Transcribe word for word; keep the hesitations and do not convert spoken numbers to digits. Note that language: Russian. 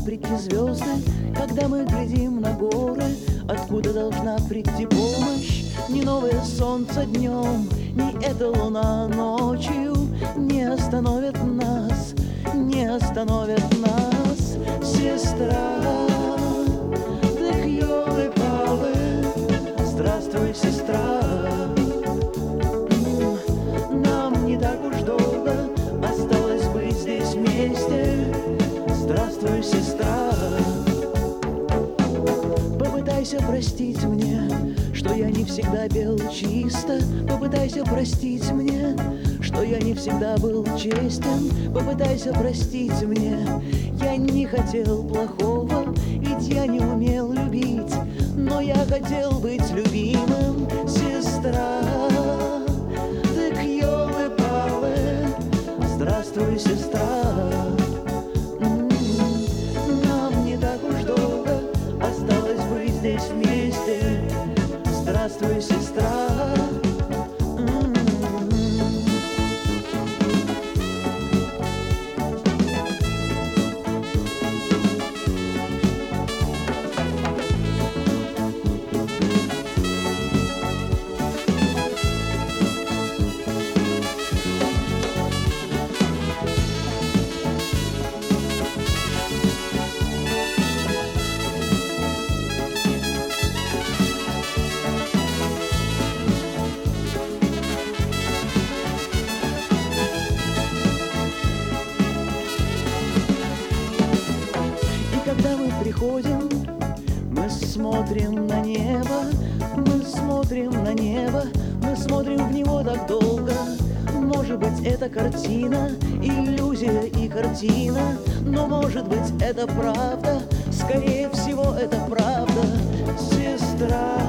прийти звезды, когда мы глядим на горы? Откуда должна прийти помощь? Ни новое солнце днем, ни эта луна ночью не остановят нас, не остановят нас, сестра. Так ёлы-палы, здравствуй, сестра. Нам не так уж долго осталось быть здесь вместе. Здравствуй, сестра. Попытайся простить мне, что я не всегда пел чисто. Попытайся простить мне, что я не всегда был честен. Попытайся простить мне, я не хотел плохого, ведь я не умел любить, но я хотел быть любимым, сестра. Так ёлы-палы, здравствуй, сестра. Нам не так уж долго осталось быть здесь вместе. Здравствуй, сестра. Когда мы приходим, мы смотрим на небо, мы смотрим на небо, мы смотрим в него так долго. Может быть, это картина, иллюзия и картина, но может быть, это правда, скорее всего, это правда, сестра.